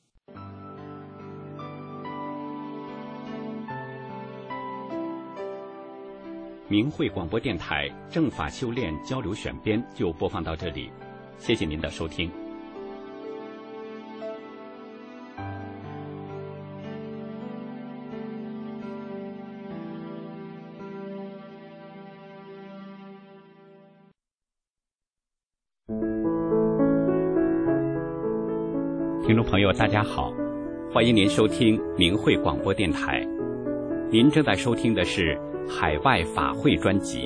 明慧广播电台正法修炼交流选编就播放到这里，谢谢您的收听。听众朋友大家好，欢迎您收听明慧广播电台，您正在收听的是海外法会专辑。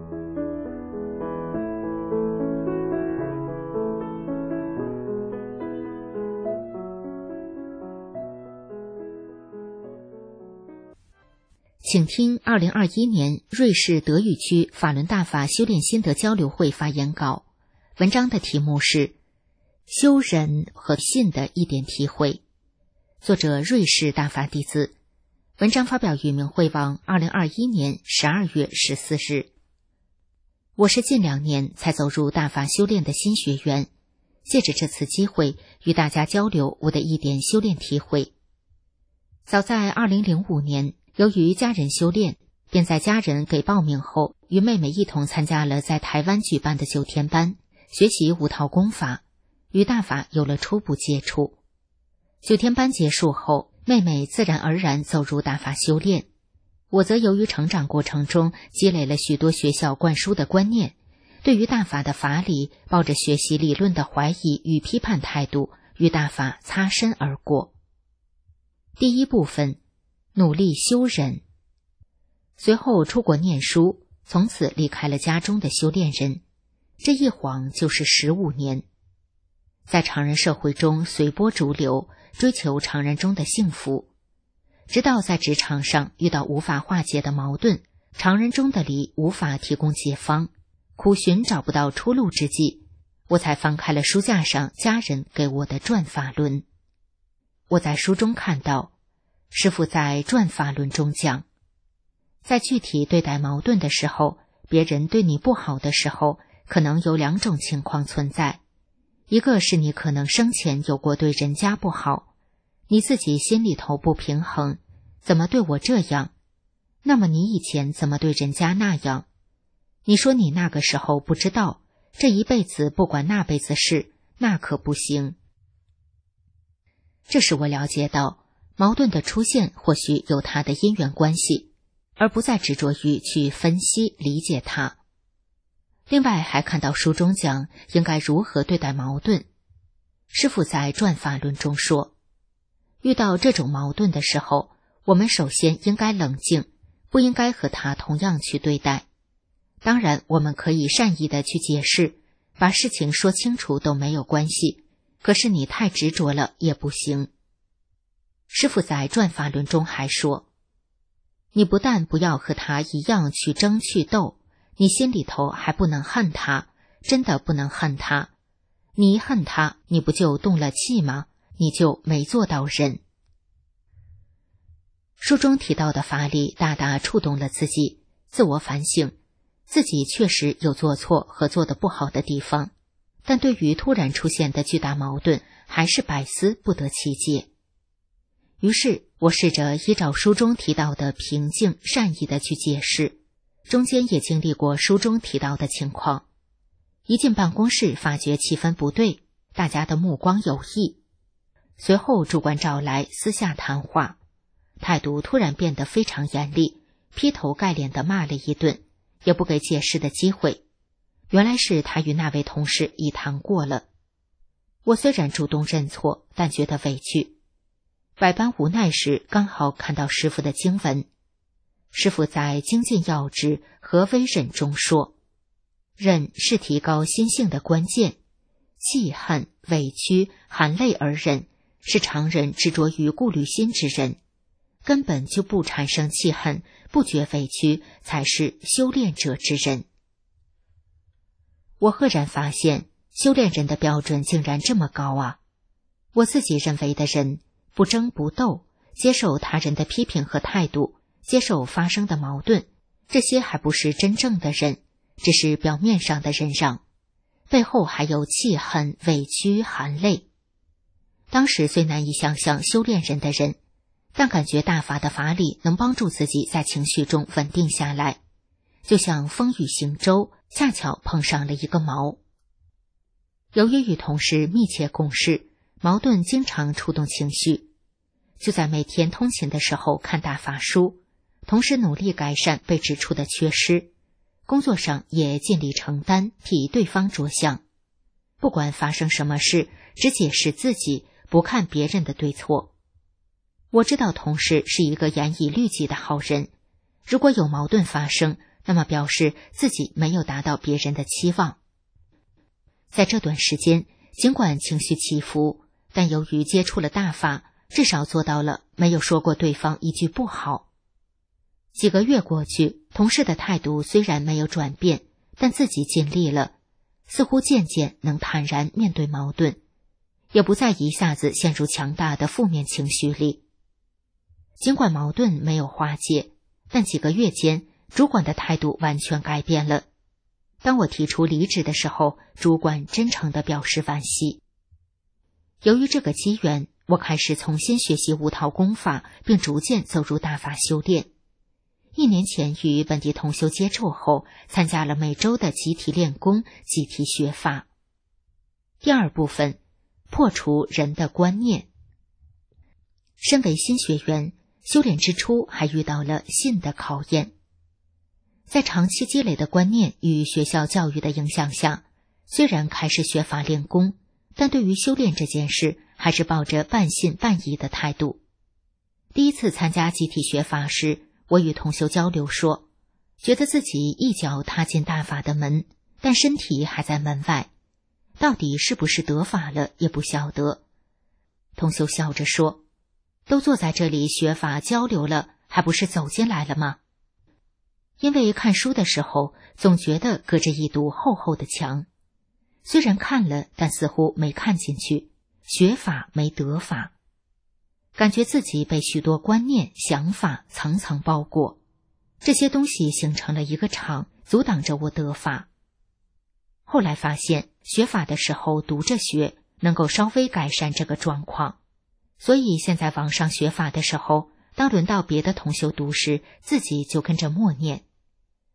请听二零二一年瑞士德语区法轮大法修炼心得交流会发言稿，文章的题目是修忍和信的一点体会，作者瑞士大法弟子，文章发表于明慧网二零二一年十二月十四日。我是近两年才走入大法修炼的新学员，借着这次机会与大家交流我的一点修炼体会。早在二零零五年，由于家人修炼，便在家人给报名后，与妹妹一同参加了在台湾举办的九天班，学习五套功法，与大法有了初步接触。九天班结束后，妹妹自然而然走入大法修炼，我则由于成长过程中积累了许多学校灌输的观念，对于大法的法理抱着学习理论的怀疑与批判态度，与大法擦身而过。第一部分，努力修忍。随后出国念书，从此离开了家中的修炼人，这一晃就是十五年。在常人社会中随波逐流，追求常人中的幸福，直到在职场上遇到无法化解的矛盾，常人中的理无法提供解方，苦寻找不到出路之际，我才翻开了书架上家人给我的转法轮。我在书中看到，师父在转法轮中讲，在具体对待矛盾的时候，别人对你不好的时候，可能有两种情况存在。一个是你可能生前有过对人家不好，你自己心里头不平衡，怎么对我这样？那么你以前怎么对人家那样？你说你那个时候不知道， 这一辈子不管那辈子事，那可不行。这时我了解到，矛盾的出现或许有它的因缘关系，而不再执着于去分析理解它。另外还看到书中讲应该如何对待矛盾。师父在转法论中说，遇到这种矛盾的时候，我们首先应该冷静，不应该和它同样去对待。当然我们可以善意的去解释，把事情说清楚都没有关系，可是你太执着了也不行。师父在转法论中还说，你不但不要和他一样去争去斗，你心里头还不能恨他，真的不能恨他。你一恨他，你不就动了气吗？你就没做到人。书中提到的法理大大触动了自己，自我反省，自己确实有做错和做得不好的地方，但对于突然出现的巨大矛盾，还是百思不得其解。于是我试着依照书中提到的平静善意的去解释，中间也经历过书中提到的情况。一进办公室发觉气氛不对，大家的目光有异，随后主管找来私下谈话，态度突然变得非常严厉，劈头盖脸地骂了一顿，也不给解释的机会。原来是他与那位同事已谈过了。我虽然主动认错，但觉得委屈。百般无奈时，刚好看到师父的经文。师父在《精进要旨和微忍》中说，忍是提高心性的关键，气恨、委屈、含泪而忍，是常人执着于顾虑心之人，根本就不产生气恨，不觉委屈，才是修炼者之人。我赫然发现，修炼人的标准竟然这么高啊！我自己认为的人，不争不斗，接受他人的批评和态度，接受发生的矛盾，这些还不是真正的人，只是表面上的忍让，背后还有气恨、委屈、含泪。当时虽难以想象修炼人的人，但感觉大法的法理能帮助自己在情绪中稳定下来，就像风雨行舟，恰巧碰上了一个锚。由于与同事密切共事，矛盾经常触动情绪，就在每天通勤的时候看大法书，同时努力改善被指出的缺失，工作上也尽力承担，替对方着想。不管发生什么事，只解释自己，不看别人的对错。我知道同事是一个严以律己的好人，如果有矛盾发生，那么表示自己没有达到别人的期望。在这段时间，尽管情绪起伏，但由于接触了大法，至少做到了没有说过对方一句不好。几个月过去，同事的态度虽然没有转变，但自己尽力了，似乎渐渐能坦然面对矛盾，也不再一下子陷入强大的负面情绪里。尽管矛盾没有化解，但几个月间，主管的态度完全改变了。当我提出离职的时候，主管真诚地表示惋惜。由于这个机缘，我开始重新学习五套功法，并逐渐走入大法修炼。一年前与本地同修接触后，参加了每周的集体练功、集体学法。第二部分，破除人的观念。身为新学员，修炼之初还遇到了信的考验。在长期积累的观念与学校教育的影响下，虽然开始学法练功，但对于修炼这件事还是抱着半信半疑的态度。第一次参加集体学法时，我与同修交流说，觉得自己一脚踏进大法的门，但身体还在门外，到底是不是得法了也不晓得。同修笑着说，都坐在这里学法交流了，还不是走进来了吗？因为看书的时候总觉得隔着一堵厚厚的墙，虽然看了，但似乎没看进去，学法没得法，感觉自己被许多观念想法层层包裹，这些东西形成了一个场，阻挡着我得法。后来发现学法的时候读着学，能够稍微改善这个状况，所以现在网上学法的时候，当轮到别的同修读时，自己就跟着默念。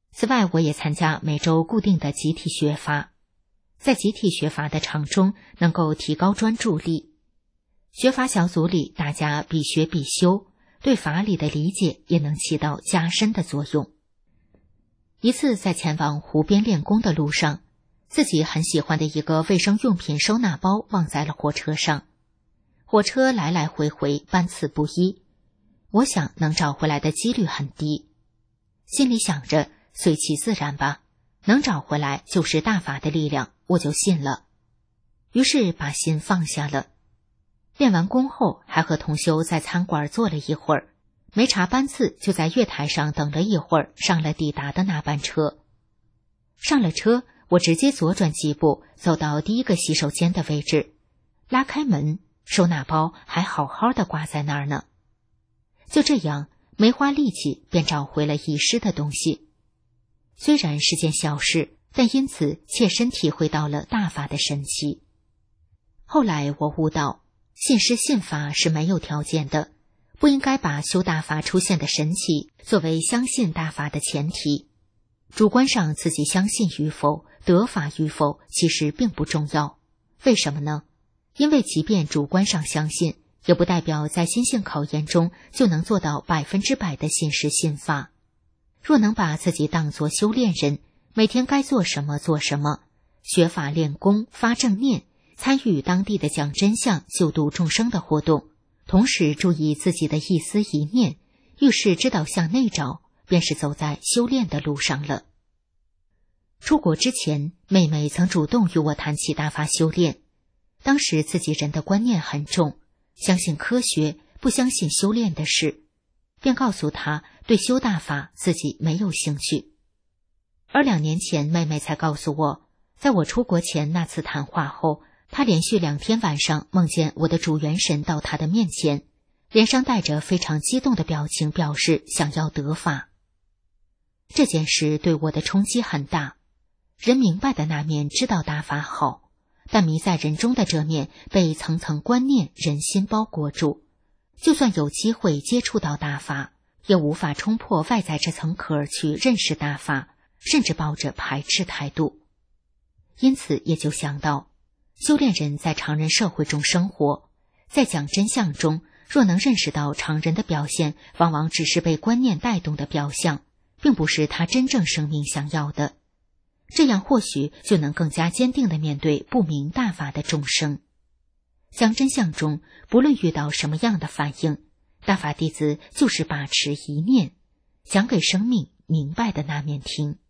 此外，我也参加每周固定的集体学法，在集体学法的场中能够提高专注力。学法小组里大家必学必修，对法理的理解也能起到加深的作用。一次在前往湖边练功的路上，自己很喜欢的一个卫生用品收纳包忘在了火车上。火车来来回回，班次不一，我想能找回来的几率很低。心里想着随其自然吧，能找回来就是大法的力量，我就信了。于是把心放下了。练完功后，还和同修在餐馆坐了一会儿，没查班次，就在月台上等了一会儿，上了抵达的那班车。上了车，我直接左转几步，走到第一个洗手间的位置，拉开门，收纳包还好好的挂在那儿呢。就这样，没花力气便找回了遗失的东西。虽然是件小事，但因此切身体会到了大法的神奇。后来我悟到，信师信法是没有条件的，不应该把修大法出现的神奇作为相信大法的前提。主观上自己相信与否，得法与否，其实并不重要。为什么呢？因为即便主观上相信，也不代表在心性考验中就能做到百分之百的信师信法。若能把自己当作修炼人，每天该做什么做什么，学法练功，发正念，参与当地的讲真相、救度众生的活动，同时注意自己的一思一念，遇事知道向内找，便是走在修炼的路上了。出国之前，妹妹曾主动与我谈起大法修炼。当时自己人的观念很重，相信科学，不相信修炼的事，便告诉她对修大法自己没有兴趣。而两年前，妹妹才告诉我，在我出国前那次谈话后，她连续两天晚上梦见我的主元神到她的面前，脸上带着非常激动的表情，表示想要得法。这件事对我的冲击很大。人明白的那面知道大法好，但迷在人中的这面被层层观念人心包裹住，就算有机会接触到大法，也无法冲破外在这层壳去认识大法，甚至抱着排斥态度。因此也就想到，修炼人在常人社会中生活，在讲真相中，若能认识到常人的表现往往只是被观念带动的表象，并不是他真正生命想要的，这样或许就能更加坚定地面对不明大法的众生。讲真相中，不论遇到什么样的反应，大法弟子就是把持一念，讲给生命明白的那面听。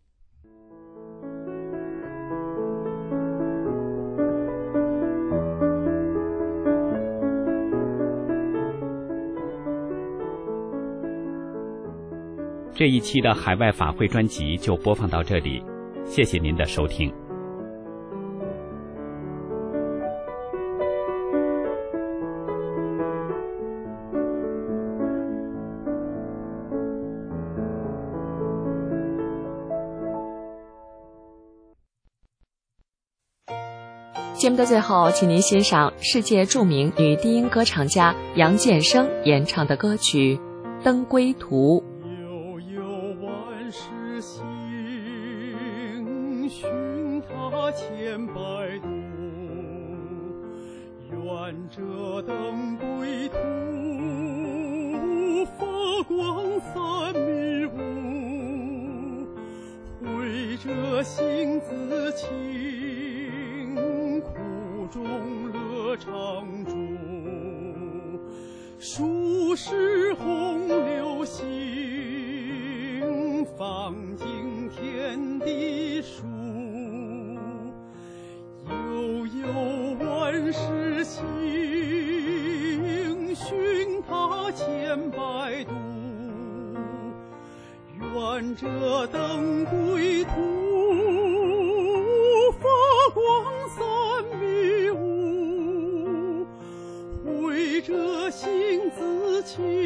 这一期的海外法会专辑就播放到这里，谢谢您的收听。 节目的最后，请您欣赏世界著名女低音歌唱家杨建生演唱的歌曲《登归途》。 千百度，愿这登归途，发光三米五，慧者性自清，苦中乐常驻，数世洪流行，放尽天地数。悠悠万世行，寻他千百度，愿这登归途，发光三米五，慧者性自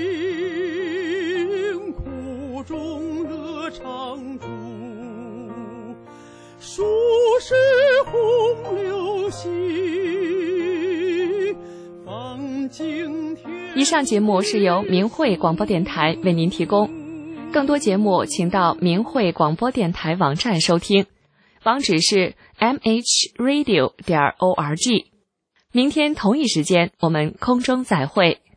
清，苦中乐常驻，数世洪流行，放尽天。 以上节目是由明慧广播电台为您提供， 更多节目请到明慧广播电台网站收听，网址是 m h radio 点 org。明天同一时间我们空中再会。